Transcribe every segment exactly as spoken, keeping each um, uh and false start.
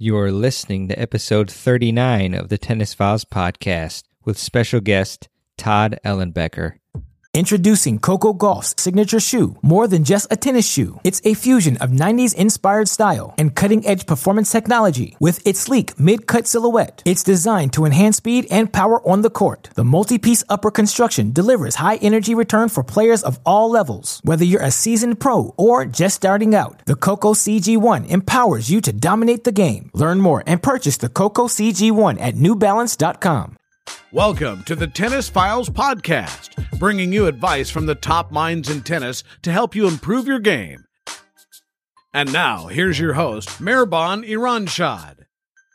You're listening to episode thirty-nine of the Tennis Files podcast with special guest Todd Ellenbecker. Introducing Coco Gauff's signature shoe, more than just a tennis shoe. It's a fusion of nineties-inspired style and cutting-edge performance technology with its sleek mid-cut silhouette. It's designed to enhance speed and power on the court. The multi-piece upper construction delivers high-energy return for players of all levels. Whether you're a seasoned pro or just starting out, the Coco C G one empowers you to dominate the game. Learn more and purchase the Coco C G one at new balance dot com. Welcome to the Tennis Files podcast, bringing you advice from the top minds in tennis to help you improve your game. And now, here's your host, Mehrban Iranshad.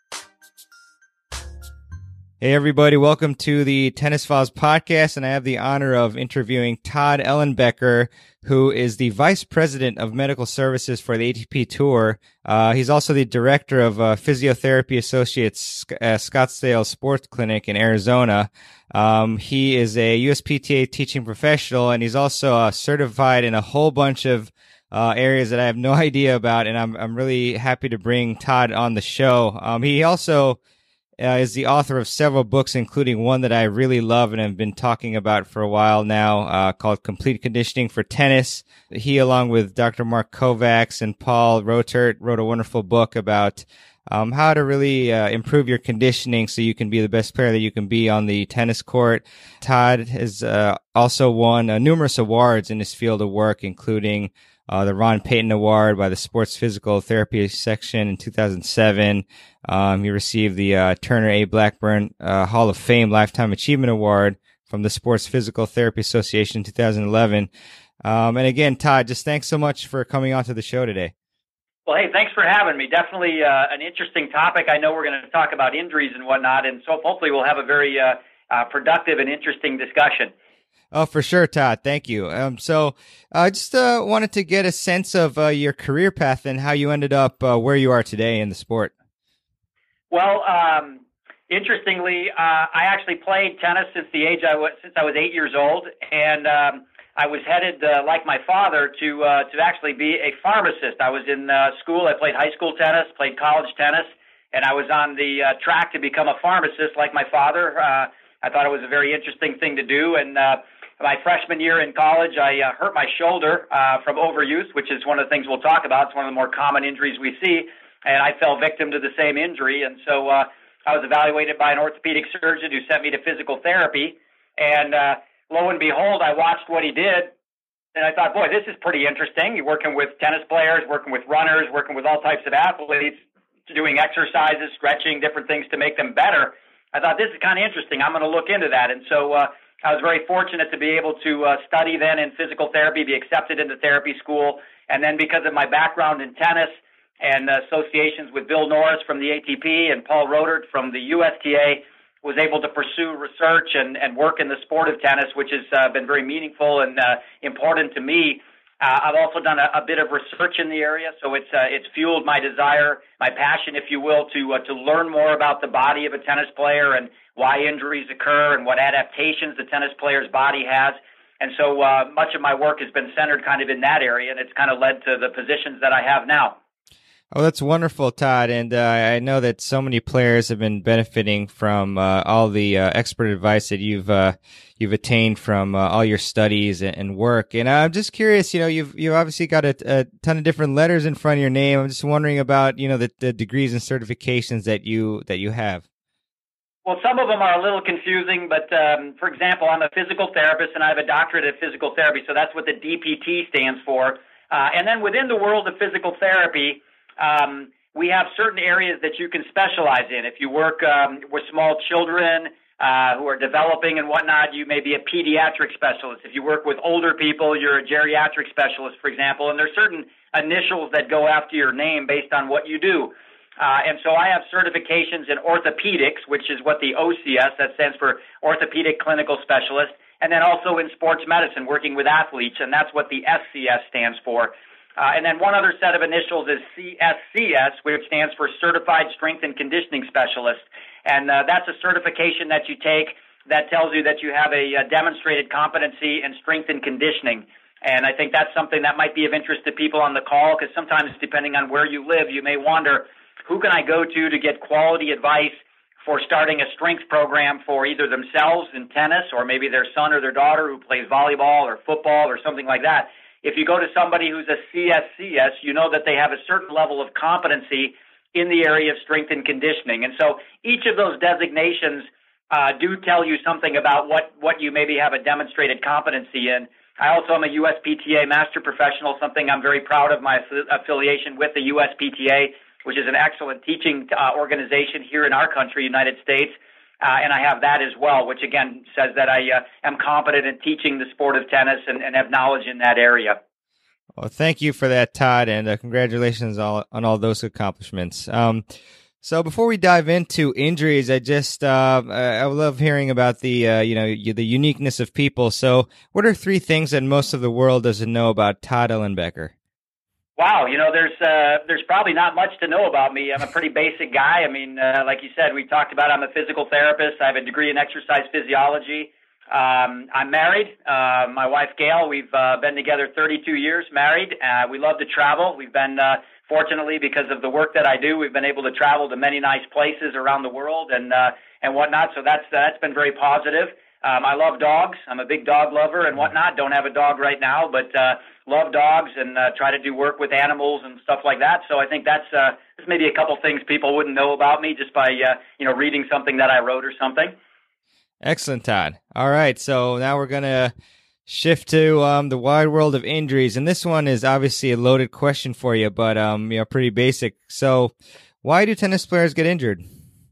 Hey everybody, welcome to the Tennis Files podcast, and I have the honor of interviewing Todd Ellenbecker, who is the Vice President of Medical Services for the A T P Tour. Uh, he's also the Director of uh, Physiotherapy Associates uh, Scottsdale Sports Clinic in Arizona. Um, he is a U S P T A teaching professional, and he's also uh, certified in a whole bunch of uh, areas that I have no idea about, and I'm I'm really happy to bring Todd on the show. Um, he also Uh, is the author of several books, including one that I really love and have been talking about for a while now, uh, called Complete Conditioning for Tennis. He, along with Doctor Mark Kovacs and Paul Rotert, wrote a wonderful book about um, how to really uh, improve your conditioning so you can be the best player that you can be on the tennis court. Todd has uh, also won uh, numerous awards in his field of work, including Uh, the Ron Payton Award by the Sports Physical Therapy section in two thousand seven. Um, he received the uh, Turner A. Blackburn uh, Hall of Fame Lifetime Achievement Award from the Sports Physical Therapy Association in two thousand eleven. Um, and again, Todd, just thanks so much for coming on to the show today. Well, hey, thanks for having me. Definitely uh, an interesting topic. I know we're going to talk about injuries and whatnot, and so hopefully we'll have a very uh, uh, productive and interesting discussion. Oh, for sure, Todd. Thank you. Um, so I uh, just uh, wanted to get a sense of uh, your career path and how you ended up uh, where you are today in the sport. Well, um, interestingly, uh, I actually played tennis since the age I was since I was eight years old, and um, I was headed, uh, like my father, to uh, to actually be a pharmacist. I was in uh, school. I played high school tennis, played college tennis, and I was on the uh, track to become a pharmacist, like my father. Uh, I thought it was a very interesting thing to do, and uh, my freshman year in college, I uh, hurt my shoulder uh, from overuse, which is one of the things we'll talk about. It's one of the more common injuries we see, and I fell victim to the same injury. And so uh, I was evaluated by an orthopedic surgeon who sent me to physical therapy. And uh, lo and behold, I watched what he did, and I thought, boy, this is pretty interesting. You're working with tennis players, working with runners, working with all types of athletes, doing exercises, stretching, different things to make them better. I thought, this is kind of interesting. I'm going to look into that. And so uh, I was very fortunate to be able to uh, study then in physical therapy, be accepted into therapy school. And then because of my background in tennis and uh, associations with Bill Norris from the A T P and Paul Rotert from the U S T A, was able to pursue research and, and work in the sport of tennis, which has uh, been very meaningful and uh, important to me. Uh, I've also done a, a bit of research in the area, so it's uh, it's fueled my desire, my passion, if you will, to uh, to learn more about the body of a tennis player and why injuries occur and what adaptations the tennis player's body has. And so uh, much of my work has been centered kind of in that area, and it's kind of led to the positions that I have now. Oh, that's wonderful, Todd. And uh, I know that so many players have been benefiting from uh, all the uh, expert advice that you've uh, you've attained from uh, all your studies and, and work. And I'm just curious, you know, you've you've obviously got a, a ton of different letters in front of your name. I'm just wondering about, you know, the, the degrees and certifications that you that you have. Well, some of them are a little confusing, but um, for example, I'm a physical therapist and I have a doctorate of physical therapy, so that's what the D P T stands for. Uh, and then within the world of physical therapy, Um, we have certain areas that you can specialize in. If you work um, with small children uh, who are developing and whatnot, you may be a pediatric specialist. If you work with older people, you're a geriatric specialist, for example. And there's certain initials that go after your name based on what you do. Uh, and so I have certifications in orthopedics, which is what the O C S, that stands for Orthopedic Clinical Specialist, and then also in sports medicine, working with athletes, and that's what the S C S stands for. Uh, and then one other set of initials is C S C S, which stands for Certified Strength and Conditioning Specialist. And uh, that's a certification that you take that tells you that you have a, a demonstrated competency in strength and conditioning. And I think that's something that might be of interest to people on the call, because sometimes, depending on where you live, you may wonder, who can I go to to get quality advice for starting a strength program for either themselves in tennis or maybe their son or their daughter who plays volleyball or football or something like that. If you go to somebody who's a C S C S, you know that they have a certain level of competency in the area of strength and conditioning. And so each of those designations uh, do tell you something about what, what you maybe have a demonstrated competency in. I also am a U S P T A master professional, something I'm very proud of my affiliation with the U S P T A, which is an excellent teaching uh, organization here in our country, United States. Uh, and I have that as well, which again says that I uh, am competent in teaching the sport of tennis and, and have knowledge in that area. Well, thank you for that, Todd, and uh, congratulations all, on all those accomplishments. Um, so before we dive into injuries, I just uh, I love hearing about the uh, you know the uniqueness of people. So, what are three things that most of the world doesn't know about Todd Ellenbecker? Wow, you know, there's uh, there's probably not much to know about me. I'm a pretty basic guy. I mean, uh, like you said, we talked about I'm a physical therapist. I have a degree in exercise physiology. Um, I'm married. Uh, my wife, Gail, we've uh, been together thirty-two years, married. Uh, we love to travel. We've been, uh, fortunately, because of the work that I do, we've been able to travel to many nice places around the world and uh, and whatnot. So that's that's been very positive. Um, I love dogs. I'm a big dog lover and whatnot. Don't have a dog right now, but uh, love dogs and uh, try to do work with animals and stuff like that. So I think that's uh, there's maybe a couple things people wouldn't know about me just by uh, you know reading something that I wrote or something. Excellent, Todd. All right, so now we're going to shift to um, the wide world of injuries, and this one is obviously a loaded question for you, but um, you know, pretty basic. So why do tennis players get injured?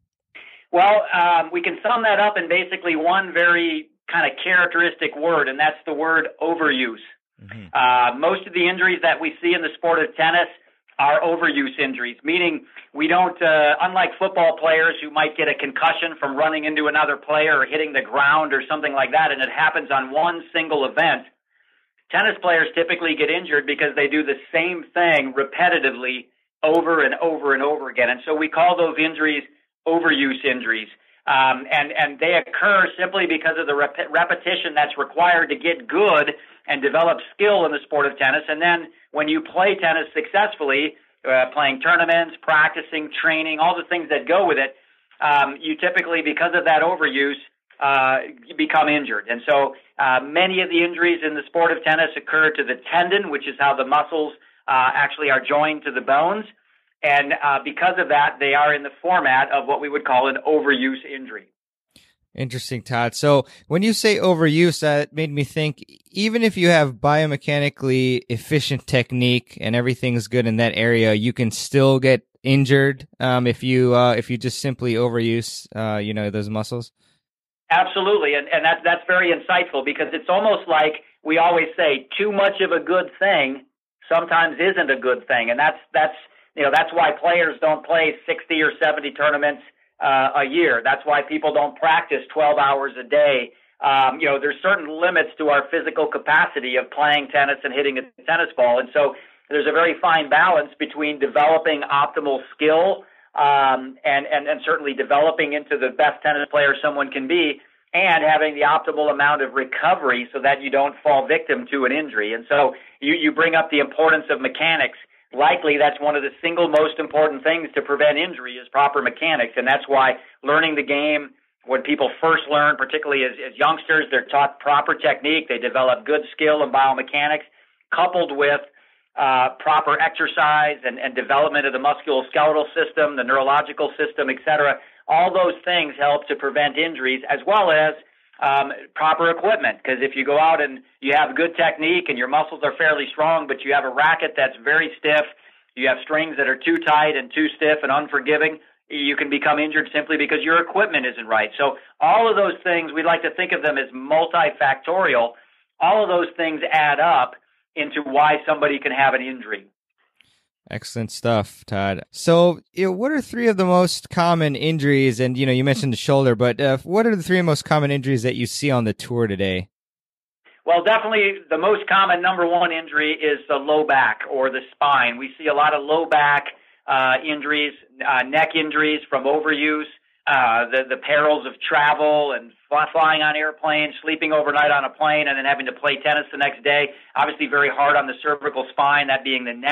Well, um, we can sum that up in basically one very kind of characteristic word, and that's the word overuse. Mm-hmm. Uh, most of the injuries that we see in the sport of tennis are overuse injuries, meaning we don't, uh, unlike football players who might get a concussion from running into another player or hitting the ground or something like that, and it happens on one single event. Tennis players typically get injured because they do the same thing repetitively over and over and over again. And so we call those injuries overuse injuries. Um, and, and they occur simply because of the rep- repetition that's required to get good and develop skill in the sport of tennis. And then when you play tennis successfully, uh, playing tournaments, practicing, training, all the things that go with it, um, you typically, because of that overuse, uh, you become injured. And so uh, many of the injuries in the sport of tennis occur to the tendon, which is how the muscles uh, actually are joined to the bones. And uh, because of that, they are in the format of what we would call an overuse injury. Interesting, Todd. So when you say overuse, that made me think, even if you have biomechanically efficient technique and everything's good in that area, you can still get injured um, if you uh, if you just simply overuse, uh, you know, those muscles? Absolutely, and, and that, that's very insightful because it's almost like we always say, too much of a good thing sometimes isn't a good thing, and that's that's you know that's why players don't play sixty or seventy tournaments uh, a year. That's why people don't practice twelve hours a day. Um, you know, there's certain limits to our physical capacity of playing tennis and hitting a tennis ball, and so there's a very fine balance between developing optimal skill um, and, and and certainly developing into the best tennis player someone can be, and having the optimal amount of recovery so that you don't fall victim to an injury. And so you, you bring up the importance of mechanics. Likely that's one of the single most important things to prevent injury is proper mechanics. And that's why learning the game, when people first learn, particularly as, as youngsters, they're taught proper technique. They develop good skill in biomechanics coupled with uh, proper exercise and, and development of the musculoskeletal system, the neurological system, et cetera. All those things help to prevent injuries, as well as um, proper equipment. Because if you go out and you have good technique and your muscles are fairly strong, but you have a racket that's very stiff, you have strings that are too tight and too stiff and unforgiving, you can become injured simply because your equipment isn't right. So all of those things, we like to think of them as multifactorial. All of those things add up into why somebody can have an injury. Excellent stuff, Todd. So, you know, what are three of the most common injuries? And, you know, you mentioned the shoulder, but uh, what are the three most common injuries that you see on the tour today? Well, definitely the most common number one injury is the low back or the spine. We see a lot of low back uh, injuries, uh, neck injuries from overuse, uh, the, the perils of travel and fly, flying on airplanes, sleeping overnight on a plane, and then having to play tennis the next day. Obviously very hard on the cervical spine, that being the neck.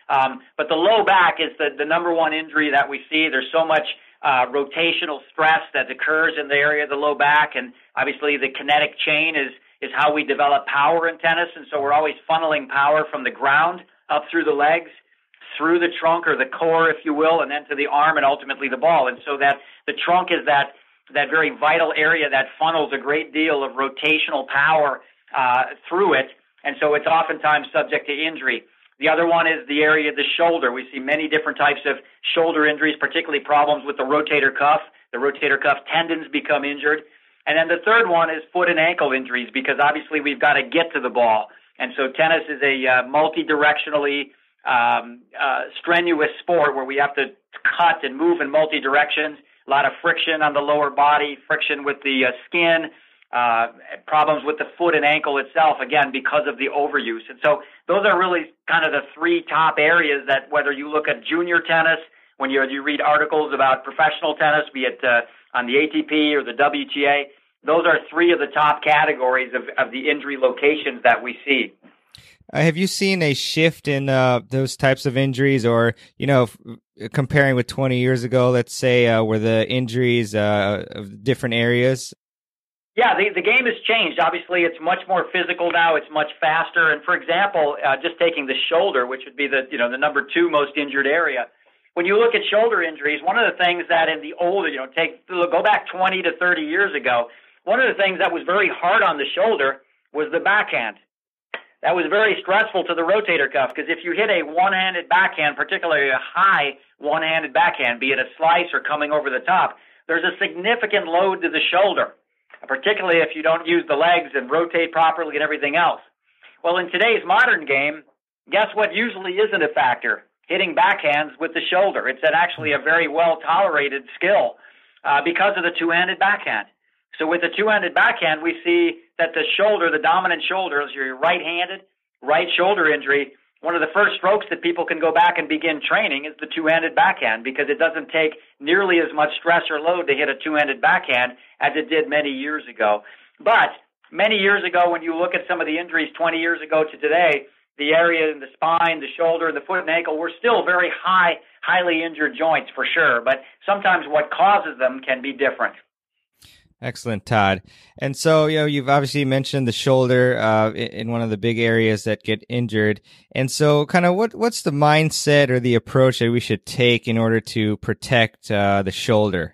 Um, but the low back is the, the number one injury that we see. There's so much uh, rotational stress that occurs in the area of the low back, and obviously the kinetic chain is is how we develop power in tennis, and so we're always funneling power from the ground up through the legs, through the trunk or the core, if you will, and then to the arm and ultimately the ball. And so that the trunk is that that very vital area that funnels a great deal of rotational power uh, through it, and so it's oftentimes subject to injury. The other one is the area of the shoulder. We see many different types of shoulder injuries, particularly problems with the rotator cuff. The rotator cuff tendons become injured. And then the third one is foot and ankle injuries, because obviously we've got to get to the ball. And so tennis is a uh, multi-directionally um, uh, strenuous sport where we have to cut and move in multi-directions. A lot of friction on the lower body, friction with the uh, skin, uh, problems with the foot and ankle itself, again, because of the overuse. And so those are really kind of the three top areas that whether you look at junior tennis, when you, you read articles about professional tennis, be it uh, on the A T P or the W T A, those are three of the top categories of, of the injury locations that we see. Uh, have you seen a shift in uh, those types of injuries, or, you know, f- comparing with twenty years ago, let's say, uh, were the injuries uh, of different areas? Yeah, the, the game has changed. Obviously, it's much more physical now. It's much faster. And for example, uh, just taking the shoulder, which would be the, you know, the number two most injured area. When you look at shoulder injuries, one of the things that in the older, you know, take go back twenty to thirty years ago, one of the things that was very hard on the shoulder was the backhand. That was very stressful to the rotator cuff, because if you hit a one-handed backhand, particularly a high one-handed backhand, be it a slice or coming over the top, there's a significant load to the shoulder, particularly if you don't use the legs and rotate properly and everything else. Well, in today's modern game, guess what usually isn't a factor? Hitting backhands with the shoulder. It's an actually a very well-tolerated skill uh, because of the two-handed backhand. So with the two-handed backhand, we see that the shoulder, the dominant shoulder, is your right-handed, right shoulder injury. One of the first strokes that people can go back and begin training is the two-handed backhand, because it doesn't take nearly as much stress or load to hit a two-handed backhand as it did many years ago. But many years ago, when you look at some of the injuries twenty years ago to today, the area in the spine, the shoulder, the foot and ankle were still very high, highly injured joints for sure. But sometimes what causes them can be different. Excellent, Todd. And so, you know, you've obviously mentioned the shoulder uh, in one of the big areas that get injured. And so kind of what what's the mindset or the approach that we should take in order to protect uh, the shoulder?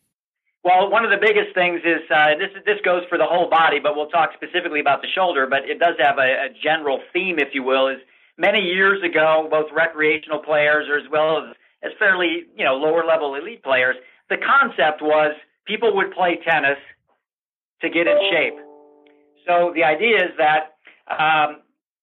Well, one of the biggest things is, uh, this this goes for the whole body, but we'll talk specifically about the shoulder, but it does have a, a general theme, if you will, is many years ago, both recreational players as well as, as fairly, you know, lower-level elite players, the concept was people would play tennis to get in shape. So the idea is that um,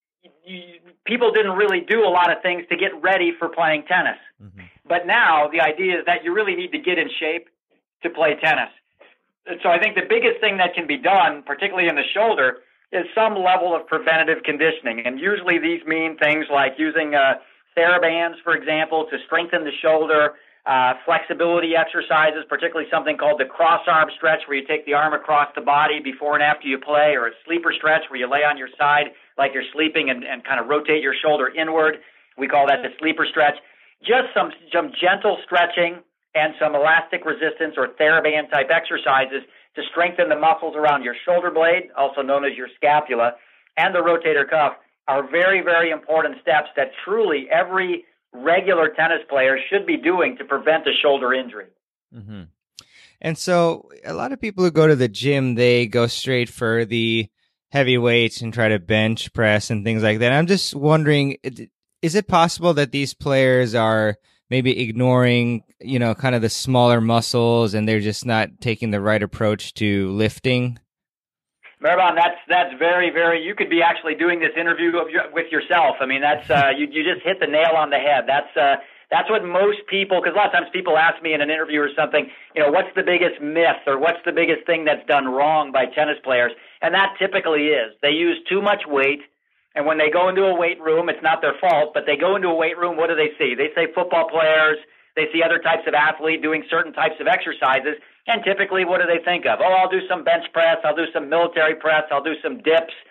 you, people didn't really do a lot of things to get ready for playing tennis. Mm-hmm. But now the idea is that you really need to get in shape to play tennis. And so I think the biggest thing that can be done, particularly in the shoulder, is some level of preventative conditioning. And usually these mean things like using uh, TheraBands, for example, to strengthen the shoulder, uh, flexibility exercises, particularly something called the cross-arm stretch, where you take the arm across the body before and after you play, or a sleeper stretch where you lay on your side like you're sleeping and, and kind of rotate your shoulder inward. We call that the sleeper stretch. Just some, some gentle stretching and some elastic resistance or TheraBand type exercises to strengthen the muscles around your shoulder blade, also known as your scapula, and the rotator cuff are very, very important steps that truly every regular tennis player should be doing to prevent a shoulder injury. Mm-hmm. And so a lot of people who go to the gym, they go straight for the heavy weights and try to bench press and things like that. I'm just wondering, is it possible that these players are maybe ignoring, you know, kind of the smaller muscles, and they're just not taking the right approach to lifting? Mehrban, that's that's very, very. You could be actually doing this interview of your, with yourself. I mean, that's uh, you you just hit the nail on the head. That's uh, that's what most people. Because a lot of times people ask me in an interview or something, you know, what's the biggest myth or what's the biggest thing that's done wrong by tennis players? And that typically is they use too much weight. And when they go into a weight room, it's not their fault, but they go into a weight room, what do they see? They say football players, they see other types of athletes doing certain types of exercises, and typically what do they think of? Oh, I'll do some bench press, I'll do some military press, I'll do some dips.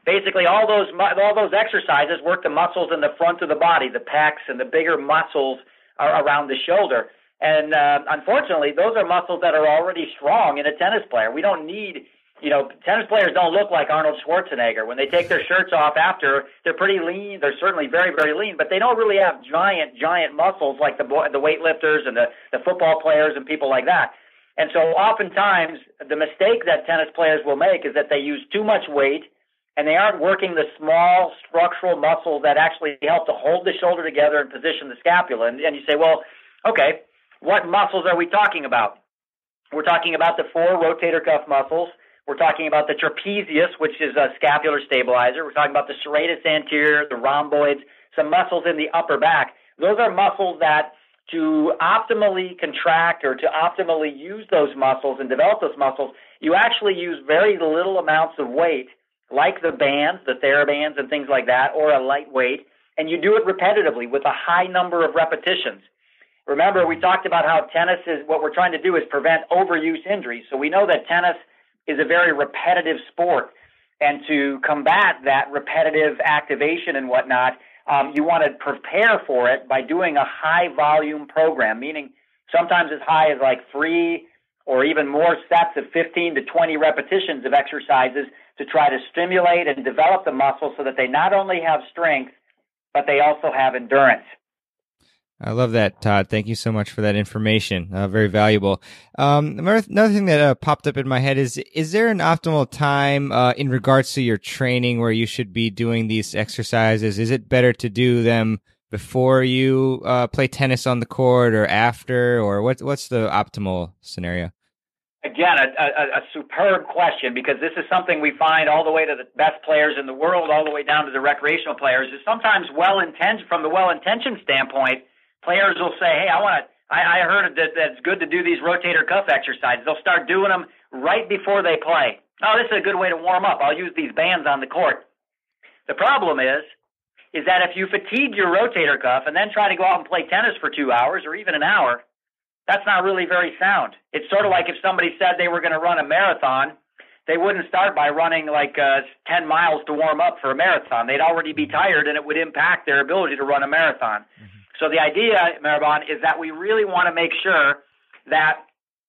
basically all those all those exercises work the muscles in the front of the body, the pecs and the bigger muscles are around the shoulder. And uh, unfortunately, those are muscles that are already strong in a tennis player. We don't need, you know, tennis players don't look like Arnold Schwarzenegger. When they take their shirts off after, they're pretty lean. They're certainly very, very lean, but they don't really have giant, giant muscles like the the weightlifters and the, the football players and people like that. And so oftentimes, the mistake that tennis players will make is that they use too much weight and they aren't working the small structural muscles that actually help to hold the shoulder together and position the scapula. And, and you say, well, okay, what muscles are we talking about? We're talking about the four rotator cuff muscles. We're talking about the trapezius, which is a scapular stabilizer. We're talking about the serratus anterior, the rhomboids, some muscles in the upper back. Those are muscles that to optimally contract or to optimally use those muscles and develop those muscles, you actually use very little amounts of weight, like the bands, the TheraBands and things like that, or a light weight, and you do it repetitively with a high number of repetitions. Remember, we talked about how tennis is, what we're trying to do is prevent overuse injuries. So we know that tennis is a very repetitive sport. And to combat that repetitive activation and whatnot, um, you want to prepare for it by doing a high volume program, meaning sometimes as high as like three or even more sets of fifteen to twenty repetitions of exercises to try to stimulate and develop the muscles so that they not only have strength, but they also have endurance. I love that, Todd. Thank you so much for that information. Uh, very valuable. Um, another thing that uh, popped up in my head is, is there an optimal time uh, in regards to your training where you should be doing these exercises? Is it better to do them before you uh, play tennis on the court or after, or what, what's the optimal scenario? Again, a, a, a superb question, because this is something we find all the way to the best players in the world, all the way down to the recreational players, is sometimes well-intentioned, from the well-intentioned standpoint, players will say, hey, I want to, I, I heard that, that it's good to do these rotator cuff exercises. They'll start doing them right before they play. Oh, this is a good way to warm up. I'll use these bands on the court. The problem is, is that if you fatigue your rotator cuff and then try to go out and play tennis for two hours or even an hour, that's not really very sound. It's sort of like if somebody said they were going to run a marathon, they wouldn't start by running like uh, ten miles to warm up for a marathon. They'd already be tired, and it would impact their ability to run a marathon. Mm-hmm. So the idea, Maribon, is that we really want to make sure that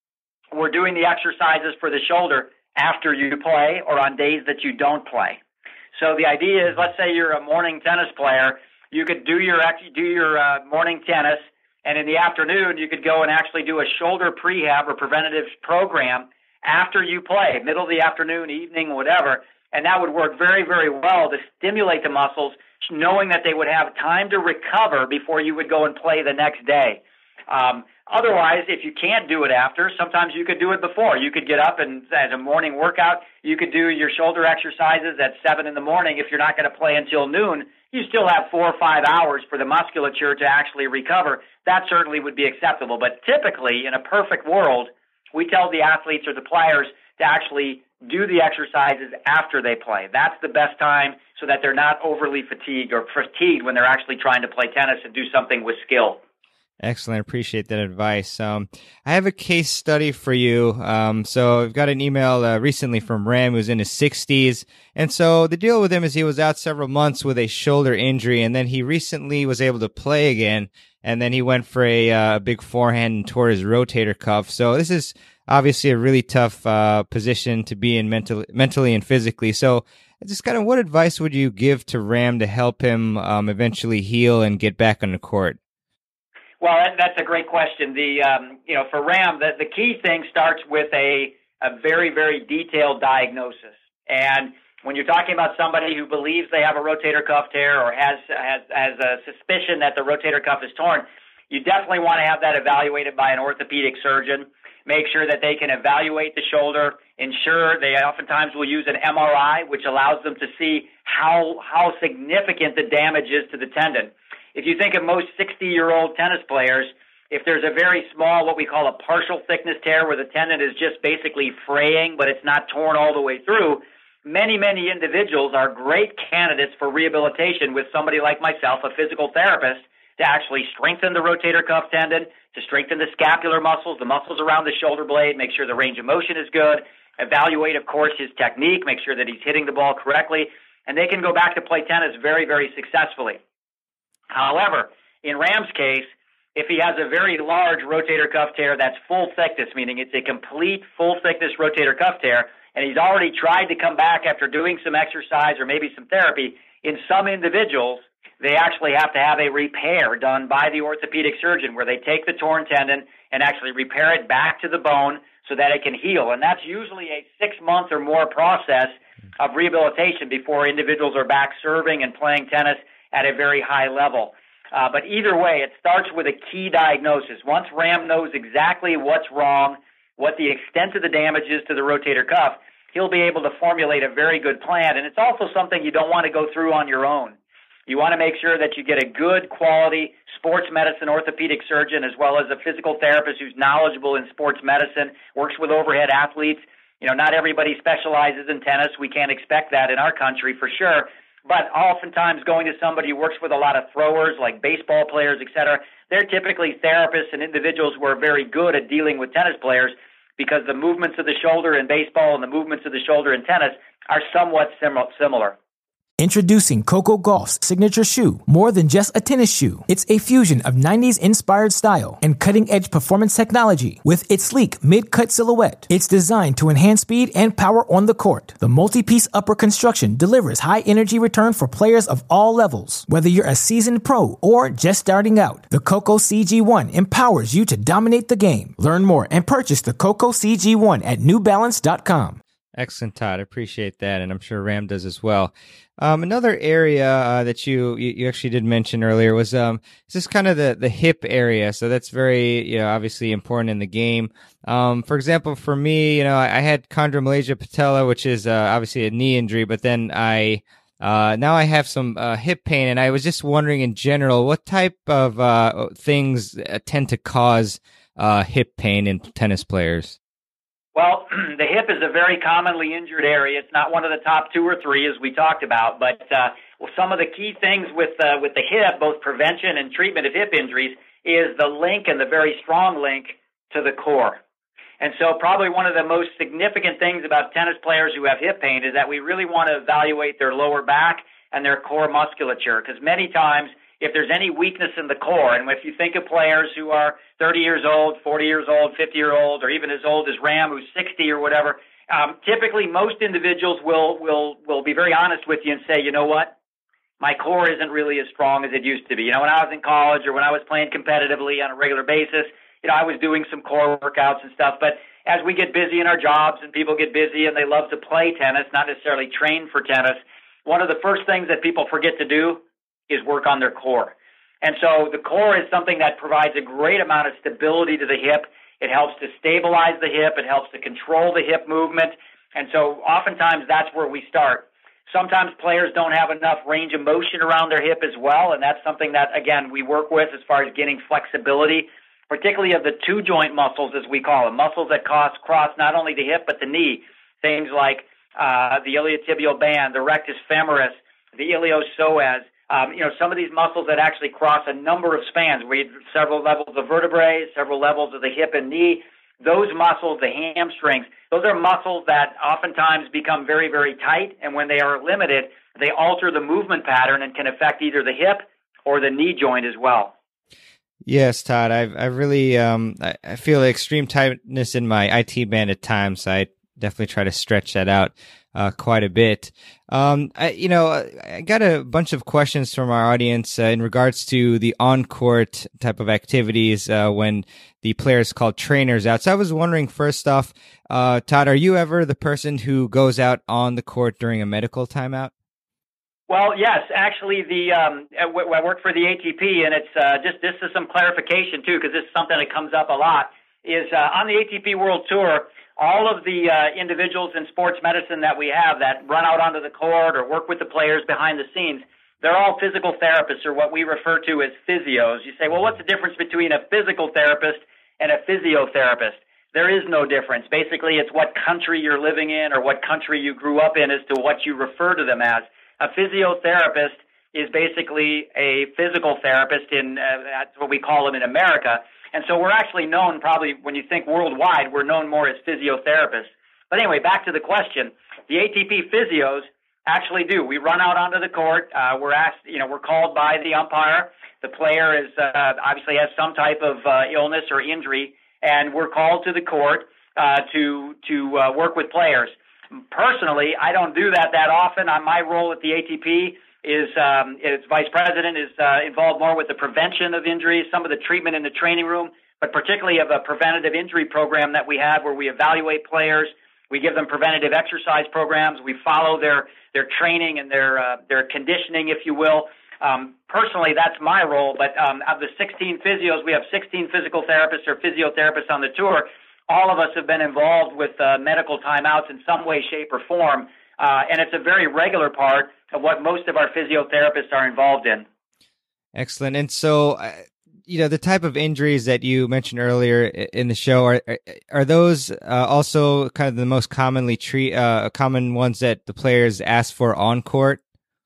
we're doing the exercises for the shoulder after you play or on days that you don't play. So the idea is, let's say you're a morning tennis player, you could do your do your uh, morning tennis, and in the afternoon you could go and actually do a shoulder prehab or preventative program after you play, middle of the afternoon, evening, whatever, and that would work very, very well to stimulate the muscles, knowing that they would have time to recover before you would go and play the next day. Um, otherwise, if you can't do it after, sometimes you could do it before. You could get up and, as a morning workout, you could do your shoulder exercises at seven in the morning. If you're not going to play until noon, you still have four or five hours for the musculature to actually recover. That certainly would be acceptable. But typically, in a perfect world, we tell the athletes or the players to actually do the exercises after they play. That's the best time so that they're not overly fatigued or fatigued when they're actually trying to play tennis and do something with skill. Excellent. Appreciate that advice. Um, I have a case study for you. Um, so I've got an email uh, recently from Ram, who's in his sixties. And so the deal with him is he was out several months with a shoulder injury, and then he recently was able to play again. And then he went for a uh, big forehand and tore his rotator cuff. So this is obviously a really tough uh, position to be in mentally, mentally and physically. So just kind of what advice would you give to Ram to help him um, eventually heal and get back on the court? Well, that, that's a great question. The um, you know, for Ram, the, the key thing starts with a a very, very detailed diagnosis. And when you're talking about somebody who believes they have a rotator cuff tear or has has has a suspicion that the rotator cuff is torn, you definitely want to have that evaluated by an orthopedic surgeon. Make sure that they can evaluate the shoulder. Ensure they oftentimes will use an M R I, which allows them to see how how significant the damage is to the tendon. If you think of most sixty-year-old tennis players, if there's a very small, what we call a partial thickness tear, where the tendon is just basically fraying, but it's not torn all the way through, many, many individuals are great candidates for rehabilitation with somebody like myself, a physical therapist, to actually strengthen the rotator cuff tendon, to strengthen the scapular muscles, the muscles around the shoulder blade, make sure the range of motion is good, evaluate, of course, his technique, make sure that he's hitting the ball correctly, and they can go back to play tennis very, very successfully. However, in Rahm's case, if he has a very large rotator cuff tear that's full thickness, meaning it's a complete full thickness rotator cuff tear, and he's already tried to come back after doing some exercise or maybe some therapy, in some individuals, they actually have to have a repair done by the orthopedic surgeon where they take the torn tendon and actually repair it back to the bone so that it can heal. And that's usually a six-month or more process of rehabilitation before individuals are back serving and playing tennis at a very high level. Uh, but either way, it starts with a key diagnosis. Once Rahm knows exactly what's wrong, what the extent of the damage is to the rotator cuff, he'll be able to formulate a very good plan. And it's also something you don't want to go through on your own. You want to make sure that you get a good quality sports medicine orthopedic surgeon as well as a physical therapist who's knowledgeable in sports medicine, works with overhead athletes. You know, not everybody specializes in tennis. We can't expect that in our country for sure. But oftentimes going to somebody who works with a lot of throwers like baseball players, et cetera, they're typically therapists and individuals who are very good at dealing with tennis players because the movements of the shoulder in baseball and the movements of the shoulder in tennis are somewhat sim- similar. Introducing Coco Gauff's signature shoe, more than just a tennis shoe. It's a fusion of nineties-inspired style and cutting-edge performance technology with its sleek mid-cut silhouette. It's designed to enhance speed and power on the court. The multi-piece upper construction delivers high-energy return for players of all levels. Whether you're a seasoned pro or just starting out, the Coco C G one empowers you to dominate the game. Learn more and purchase the Coco C G one at new balance dot com. Excellent, Todd. I appreciate that, and I'm sure Rahm does as well. Um, another area uh, that you, you you actually did mention earlier was um, is this kind of the, the hip area. So that's very, you know, obviously important in the game. Um, for example, for me, you know, I, I had chondromalacia patella, which is uh, obviously a knee injury, but then I uh, now I have some uh, hip pain, and I was just wondering in general, what type of uh, things tend to cause uh, hip pain in tennis players? Well, the hip is a very commonly injured area. It's not one of the top two or three, as we talked about, but uh, well, some of the key things with uh, with the hip, both prevention and treatment of hip injuries, is the link and the very strong link to the core. And so probably one of the most significant things about tennis players who have hip pain is that we really want to evaluate their lower back and their core musculature, because many times if there's any weakness in the core, and if you think of players who are thirty years old, forty years old, fifty years old, or even as old as Rahm, who's sixty or whatever, um, typically most individuals will will will be very honest with you and say, you know what, my core isn't really as strong as it used to be. You know, when I was in college or when I was playing competitively on a regular basis, you know, I was doing some core workouts and stuff. But as we get busy in our jobs and people get busy and they love to play tennis, not necessarily train for tennis, one of the first things that people forget to do is work on their core. And so the core is something that provides a great amount of stability to the hip. It helps to stabilize the hip. It helps to control the hip movement. And so oftentimes that's where we start. Sometimes players don't have enough range of motion around their hip as well, and that's something that, again, we work with as far as getting flexibility, particularly of the two-joint muscles, as we call them, muscles that cross, cross not only the hip but the knee, things like uh, the iliotibial band, the rectus femoris, the iliopsoas, Um, you know, some of these muscles that actually cross a number of spans, we have several levels of vertebrae, several levels of the hip and knee. Those muscles, the hamstrings, those are muscles that oftentimes become very, very tight, and when they are limited, they alter the movement pattern and can affect either the hip or the knee joint as well. Yes, Todd, I've I really um I, I feel extreme tightness in my I T band at times. So I definitely try to stretch that out uh, quite a bit. Um, I, you know, I got a bunch of questions from our audience uh, in regards to the on-court type of activities uh, when the players call trainers out. So I was wondering, first off, uh, Todd, are you ever the person who goes out on the court during a medical timeout? Well, yes, actually, the um, I work for the A T P, and it's uh, just this is some clarification too, because this is something that comes up a lot. Is uh, on the A T P World Tour, all of the uh, individuals in sports medicine that we have that run out onto the court or work with the players behind the scenes, they're all physical therapists, or what we refer to as physios. You say, well, what's the difference between a physical therapist and a physiotherapist? There is no difference. Basically, it's what country you're living in or what country you grew up in as to what you refer to them as. A physiotherapist is basically a physical therapist in, uh, that's what we call them in America. And so we're actually known, probably when you think worldwide, we're known more as physiotherapists. But anyway, back to the question. The A T P physios actually do. We run out onto the court. Uh, we're asked, you know, we're called by the umpire. The player is uh, obviously has some type of uh, illness or injury, and we're called to the court uh, to to uh, work with players. Personally, I don't do that that often. On my role at the A T P is um, as vice president is uh, involved more with the prevention of injuries, some of the treatment in the training room, but particularly of a preventative injury program that we have where we evaluate players. We give them preventative exercise programs. We follow their their training and their uh, their conditioning, if you will. Um, personally, that's my role. But um, of the sixteen physios, we have sixteen physical therapists or physiotherapists on the tour. All of us have been involved with uh, medical timeouts in some way, shape, or form, uh, and it's a very regular part of what most of our physiotherapists are involved in. Excellent. And so, uh, you know, the type of injuries that you mentioned earlier in the show, are are those uh, also kind of the most commonly treat uh, common ones that the players ask for on court?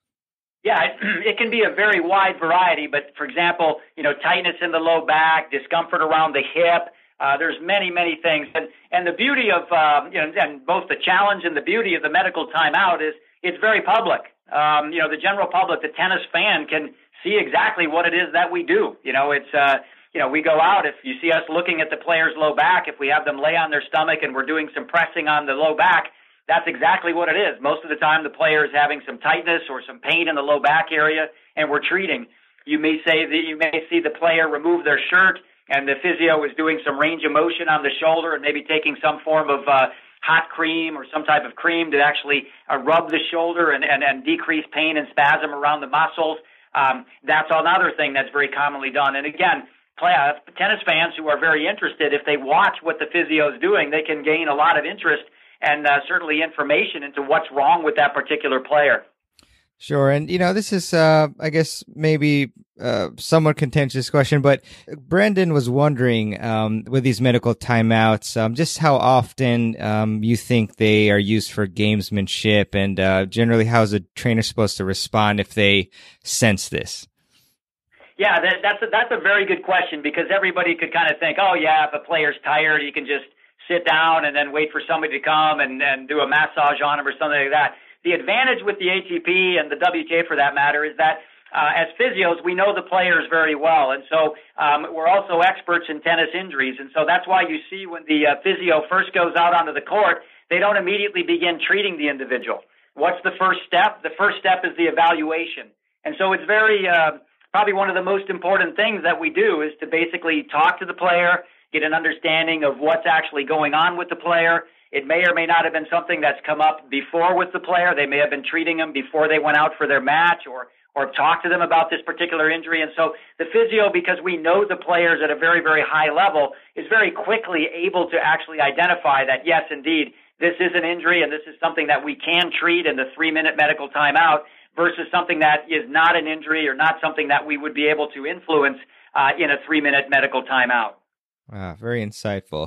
Yeah, it, it can be a very wide variety. But for example, you know, tightness in the low back, discomfort around the hip. Uh, there's many, many things. And and the beauty of um, you know, and both the challenge and the beauty of the medical timeout is it's very public. Um, you know, the general public, the tennis fan, can see exactly what it is that we do. You know, it's, uh, you know, we go out. If you see us looking at the player's low back, if we have them lay on their stomach and we're doing some pressing on the low back, that's exactly what it is. Most of the time, the player is having some tightness or some pain in the low back area, and we're treating. You may say that you may see the player remove their shirt, and the physio is doing some range of motion on the shoulder and maybe taking some form of uh, hot cream or some type of cream to actually uh, rub the shoulder and, and, and decrease pain and spasm around the muscles. Um, that's another thing that's very commonly done. And again, play, uh, tennis fans who are very interested, if they watch what the physio is doing, they can gain a lot of interest and uh, certainly information into what's wrong with that particular player. Sure. And, you know, this is, uh, I guess, maybe uh, somewhat contentious question, but Brendan was wondering, um, with these medical timeouts, um, just how often um, you think they are used for gamesmanship, and uh, generally how is a trainer supposed to respond if they sense this? Yeah, that, that's, a, that's a very good question, because everybody could kind of think, oh, yeah, if a player's tired, you can just sit down and then wait for somebody to come and, and do a massage on him or something like that. The advantage with the A T P and the W T A, for that matter, is that uh, as physios, we know the players very well. And so um, we're also experts in tennis injuries. And so that's why you see when the uh, physio first goes out onto the court, they don't immediately begin treating the individual. What's the first step? The first step is the evaluation. And so it's very, uh, probably one of the most important things that we do is to basically talk to the player, get an understanding of what's actually going on with the player. It may or may not have been something that's come up before with the player. They may have been treating them before they went out for their match, or or talked to them about this particular injury. And so the physio, because we know the players at a very, very high level, is very quickly able to actually identify that, yes, indeed, this is an injury and this is something that we can treat in the three-minute medical timeout, versus something that is not an injury or not something that we would be able to influence uh, in a three-minute medical timeout. Wow, very insightful.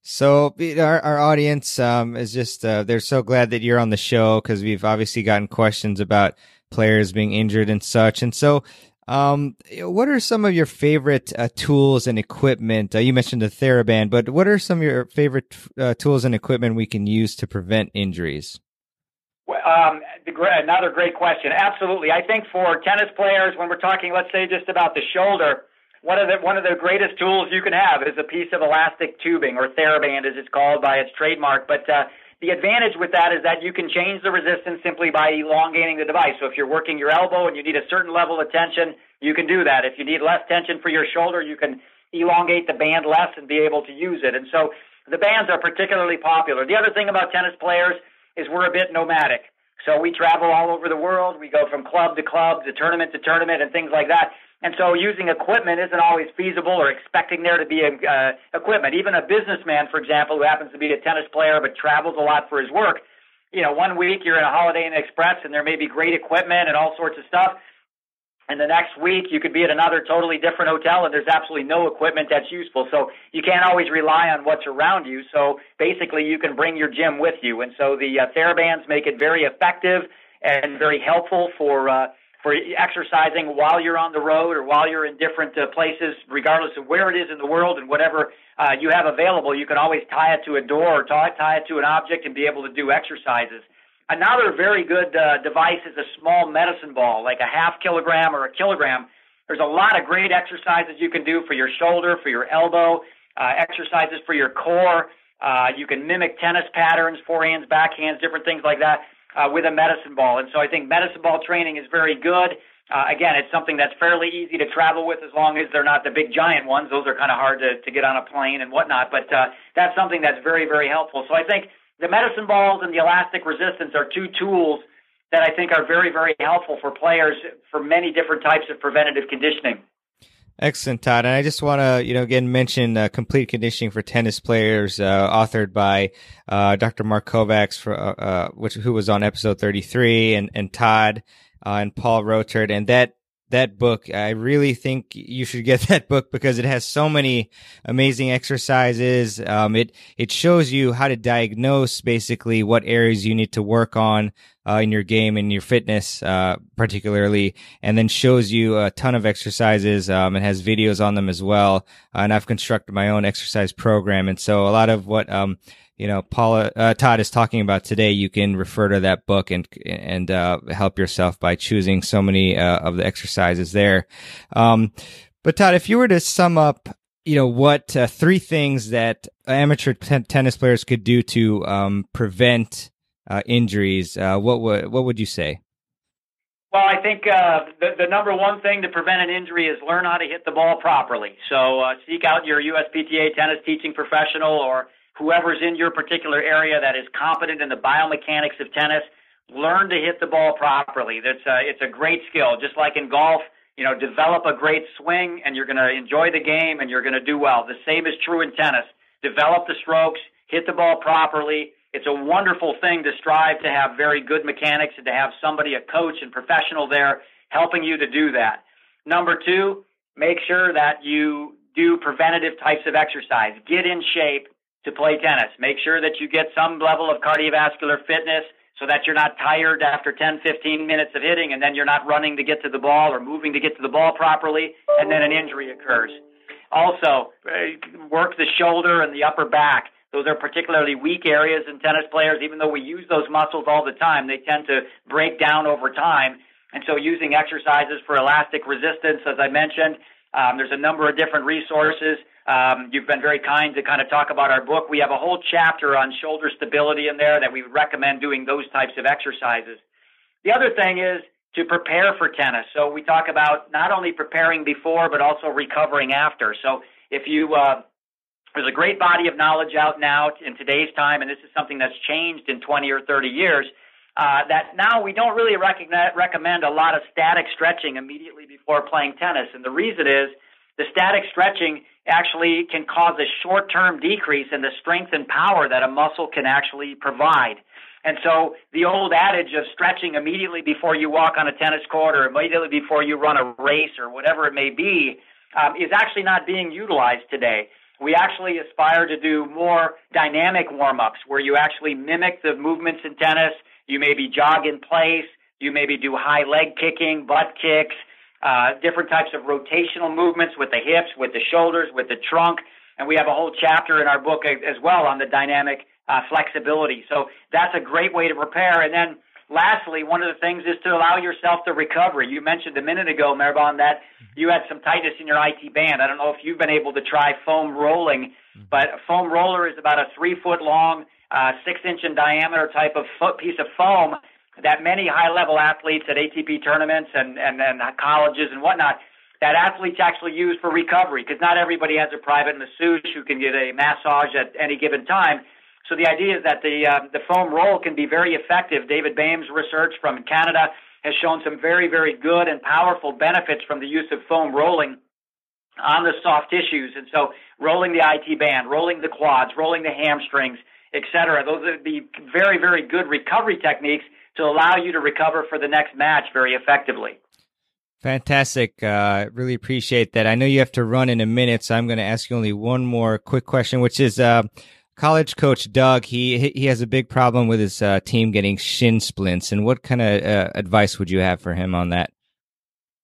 So our our audience um, is just, uh, they're so glad that you're on the show, because we've obviously gotten questions about players being injured and such. And so um, what are some of your favorite uh, tools and equipment? Uh, you mentioned the TheraBand, but what are some of your favorite uh, tools and equipment we can use to prevent injuries? Well, um, the, another great question. Absolutely. I think for tennis players, when we're talking, let's say, just about the shoulder, One of the one of the greatest tools you can have is a piece of elastic tubing, or TheraBand as it's called by its trademark. But uh, the advantage with that is that you can change the resistance simply by elongating the device. So if you're working your elbow and you need a certain level of tension, you can do that. If you need less tension for your shoulder, you can elongate the band less and be able to use it. And so the bands are particularly popular. The other thing about tennis players is we're a bit nomadic. So we travel all over the world. We go from club to club, to tournament to tournament, and things like that. And so using equipment isn't always feasible, or expecting there to be a, uh, equipment. Even a businessman, for example, who happens to be a tennis player but travels a lot for his work, you know, one week you're in a Holiday Inn Express and there may be great equipment and all sorts of stuff. And the next week you could be at another totally different hotel and there's absolutely no equipment that's useful. So you can't always rely on what's around you. So basically you can bring your gym with you. And so the uh, TheraBands make it very effective and very helpful for uh, for exercising while you're on the road or while you're in different uh, places, regardless of where it is in the world, and whatever uh, you have available. You can always tie it to a door or tie, tie it to an object and be able to do exercises. Another very good uh, device is a small medicine ball, like a half kilogram or a kilogram. There's a lot of great exercises you can do for your shoulder, for your elbow, uh, exercises for your core. Uh, you can mimic tennis patterns, forehands, backhands, different things like that uh, with a medicine ball. And so I think medicine ball training is very good. Uh, again, it's something that's fairly easy to travel with as long as they're not the big giant ones. Those are kind of hard to, to get on a plane and whatnot. But uh, that's something that's very, very helpful. So I think the medicine balls and the elastic resistance are two tools that I think are very, very helpful for players for many different types of preventative conditioning. Excellent, Todd. And I just want to, you know, again, mention uh, Complete Conditioning for Tennis Players, uh, authored by uh, Doctor Mark Kovacs, for, uh, uh, which who was on episode thirty-three, and, and Todd uh, and Paul Rotert. And that that book, I really think you should get that book because it has so many amazing exercises. Um, it it shows you how to diagnose basically what areas you need to work on uh, in your game and your fitness, uh, particularly, and then shows you a ton of exercises. Um, it has videos on them as well. Uh, and I've constructed my own exercise program, and so a lot of what um you know, Paula, uh, Todd is talking about today, you can refer to that book and, and, uh, help yourself by choosing so many, uh, of the exercises there. Um, but Todd, if you were to sum up, you know, what, uh, three things that amateur t- tennis players could do to, um, prevent, uh, injuries, uh, what would, what would you say? Well, I think, uh, the, the number one thing to prevent an injury is learn how to hit the ball properly. So, uh, seek out your U S P T A tennis teaching professional or whoever's in your particular area that is competent in the biomechanics of tennis. Learn to hit the ball properly. That's a, it's a great skill. Just like in golf, you know, develop a great swing and you're going to enjoy the game and you're going to do well. The same is true in tennis. Develop the strokes, hit the ball properly. It's a wonderful thing to strive to have very good mechanics and to have somebody, a coach and professional there helping you to do that. Number two, make sure that you do preventative types of exercise. Get in shape to play tennis. Make sure that you get some level of cardiovascular fitness so that you're not tired after ten, fifteen minutes of hitting and then you're not running to get to the ball or moving to get to the ball properly and then an injury occurs. Also, work the shoulder and the upper back. Those are particularly weak areas in tennis players. Even though we use those muscles all the time, they tend to break down over time. And so using exercises for elastic resistance, as I mentioned, um, there's a number of different resources. Um, you've been very kind to kind of talk about our book. We have a whole chapter on shoulder stability in there that we would recommend doing those types of exercises. The other thing is to prepare for tennis. So we talk about not only preparing before, but also recovering after. So if you, uh, there's a great body of knowledge out now in today's time, and this is something that's changed in twenty or thirty years, uh, that now we don't really recognize, recommend a lot of static stretching immediately before playing tennis. And the reason is the static stretching actually can cause a short-term decrease in the strength and power that a muscle can actually provide. And so the old adage of stretching immediately before you walk on a tennis court or immediately before you run a race or whatever it may be um, is actually not being utilized today. We actually aspire to do more dynamic warm-ups where you actually mimic the movements in tennis. You maybe jog in place. You maybe do high leg kicking, butt kicks, Uh, different types of rotational movements with the hips, with the shoulders, with the trunk. And we have a whole chapter in our book as well on the dynamic uh, flexibility. So that's a great way to prepare. And then lastly, one of the things is to allow yourself the recovery. You mentioned a minute ago, Mehrban, that you had some tightness in your I T band. I don't know if you've been able to try foam rolling, but a foam roller is about a three-foot long, uh, six-inch in diameter type of fo- piece of foam that many high-level athletes at A T P tournaments and, and, and colleges and whatnot, that athletes actually use for recovery, because not everybody has a private masseuse who can get a massage at any given time. So the idea is that the uh, the foam roll can be very effective. David Bame's research from Canada has shown some very, very good and powerful benefits from the use of foam rolling on the soft tissues. And so rolling the I T band, rolling the quads, rolling the hamstrings, et cetera, those are the very, very good recovery techniques to allow you to recover for the next match very effectively. Fantastic. Uh, really appreciate that. I know you have to run in a minute, so I'm going to ask you only one more quick question, which is uh, college coach Doug. He he has a big problem with his uh, team getting shin splints. And what kind of uh, advice would you have for him on that?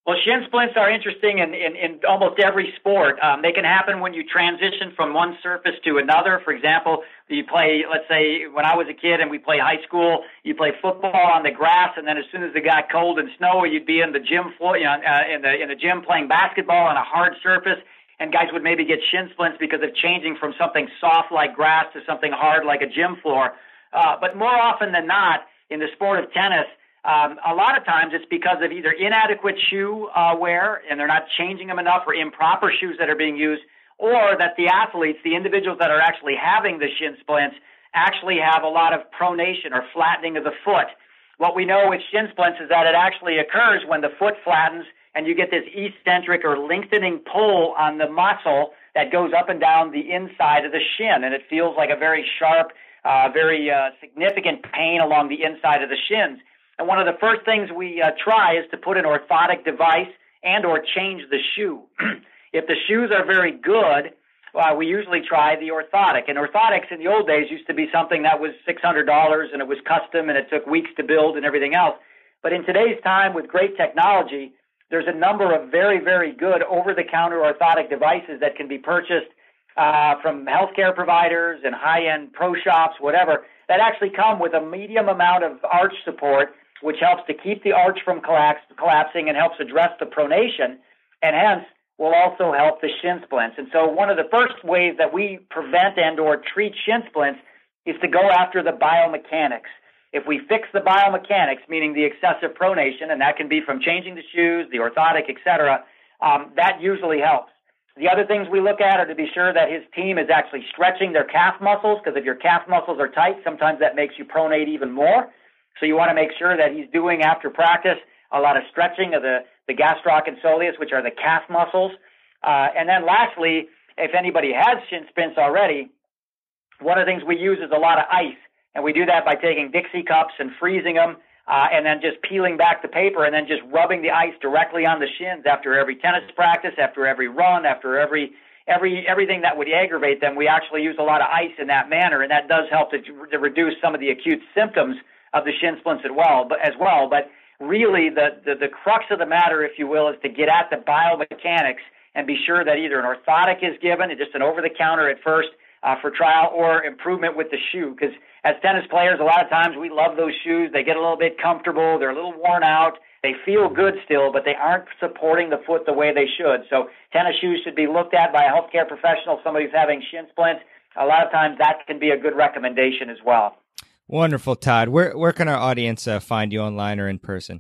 Well, shin splints are interesting in, in, in almost every sport. Um, they can happen when you transition from one surface to another. For example, you play, let's say, when I was a kid and we played high school, you play football on the grass, and then as soon as it got cold and snowy, you'd be in the gym floor, you know, uh, in the in the gym playing basketball on a hard surface, and guys would maybe get shin splints because of changing from something soft like grass to something hard like a gym floor. Uh, but more often than not, in the sport of tennis, Um, a lot of times it's because of either inadequate shoe uh, wear, and they're not changing them enough, or improper shoes that are being used, or that the athletes, the individuals that are actually having the shin splints, actually have a lot of pronation or flattening of the foot. What we know with shin splints is that it actually occurs when the foot flattens and you get this eccentric or lengthening pull on the muscle that goes up and down the inside of the shin, and it feels like a very sharp, uh, very uh, significant pain along the inside of the shins. And one of the first things we uh, try is to put an orthotic device and or change the shoe. If the shoes are very good, uh, we usually try the orthotic. And orthotics in the old days used to be something that was six hundred dollars, and it was custom, and it took weeks to build and everything else. But in today's time, with great technology, there's a number of very, very good over-the-counter orthotic devices that can be purchased uh, from healthcare providers and high-end pro shops, whatever, that actually come with a medium amount of arch support, which helps to keep the arch from collapse, collapsing and helps address the pronation, and hence will also help the shin splints. And so one of the first ways that we prevent and or treat shin splints is to go after the biomechanics. If we fix the biomechanics, meaning the excessive pronation, and that can be from changing the shoes, the orthotic, et cetera, um, that usually helps. The other things we look at are to be sure that his team is actually stretching their calf muscles, because if your calf muscles are tight, sometimes that makes you pronate even more. So you want to make sure that he's doing, after practice, a lot of stretching of the, the gastroc and soleus, which are the calf muscles. Uh, and then lastly, if anybody has shin splints already, one of the things we use is a lot of ice. And we do that by taking Dixie cups and freezing them, uh, and then just peeling back the paper and then just rubbing the ice directly on the shins after every tennis practice, after every run, after every every everything that would aggravate them. We actually use a lot of ice in that manner, and that does help to, to reduce some of the acute symptoms of the shin splints as well. But as well, but really the, the the crux of the matter, if you will, is to get at the biomechanics and be sure that either an orthotic is given, just an over-the-counter at first uh, for trial, or improvement with the shoe. Because as tennis players, a lot of times we love those shoes. They get a little bit comfortable. They're a little worn out. They feel good still, but they aren't supporting the foot the way they should. So tennis shoes should be looked at by a healthcare professional, somebody who's having shin splints. A lot of times that can be a good recommendation as well. Wonderful, Todd. Where where can our audience uh, find you, online or in person?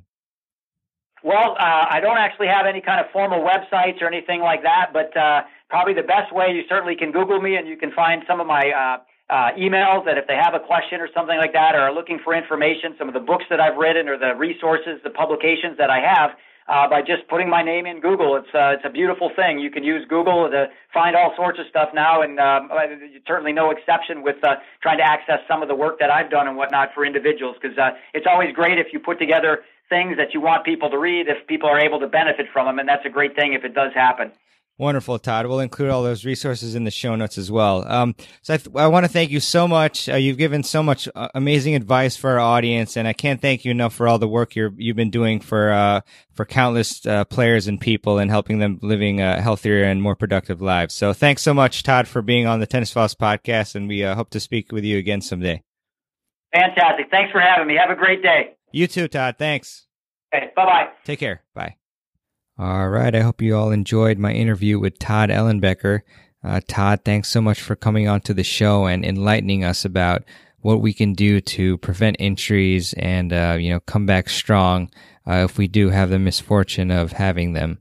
Well, uh, I don't actually have any kind of formal websites or anything like that, but uh, probably the best way, you certainly can Google me, and you can find some of my uh, uh, emails, that if they have a question or something like that, or are looking for information, some of the books that I've written or the resources, the publications that I have, uh, by just putting my name in Google. It's uh, it's a beautiful thing. You can use Google to find all sorts of stuff now, and um, certainly no exception with uh, trying to access some of the work that I've done and whatnot for individuals, because uh, it's always great if you put together things that you want people to read, if people are able to benefit from them, and that's a great thing if it does happen. Wonderful, Todd. We'll include all those resources in the show notes as well. Um, so I, th- I want to thank you so much. Uh, you've given so much uh, amazing advice for our audience, and I can't thank you enough for all the work you're, you've been doing for uh, for countless uh, players and people, and helping them living uh, healthier and more productive lives. So thanks so much, Todd, for being on the Tennis Files podcast, and we uh, hope to speak with you again someday. Fantastic. Thanks for having me. Have a great day. You too, Todd. Thanks. Okay, bye-bye. Take care. Bye. All right. I hope you all enjoyed my interview with Todd Ellenbecker. Uh, Todd, thanks so much for coming on to the show and enlightening us about what we can do to prevent injuries and, uh, you know, come back strong uh, if we do have the misfortune of having them.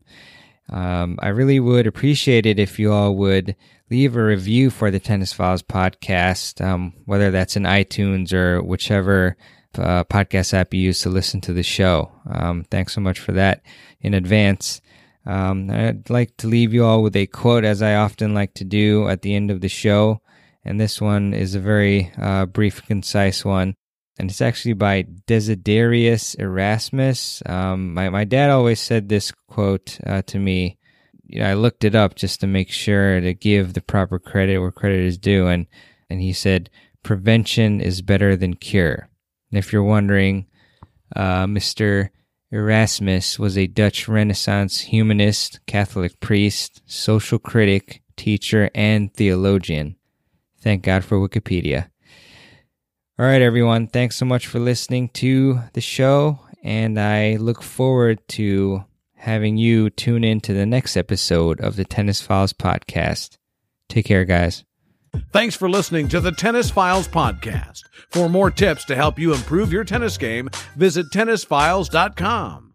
Um, I really would appreciate it if you all would leave a review for the Tennis Files podcast, um, whether that's in iTunes or whichever Uh, podcast app you use to listen to the show. Um, thanks so much for that in advance. Um, I'd like to leave you all with a quote, as I often like to do at the end of the show. And this one is a very uh, brief, concise one. And it's actually by Desiderius Erasmus. Um, my, my dad always said this quote uh, to me. You know, I looked it up just to make sure to give the proper credit where credit is due. And, and he said, "Prevention is better than cure." And if you're wondering, uh, Mister Erasmus was a Dutch Renaissance humanist, Catholic priest, social critic, teacher, and theologian. Thank God for Wikipedia. All right, everyone. Thanks so much for listening to the show, and I look forward to having you tune in to the next episode of the Tennis Files podcast. Take care, guys. Thanks for listening to the Tennis Files podcast. For more tips to help you improve your tennis game, visit tennis files dot com.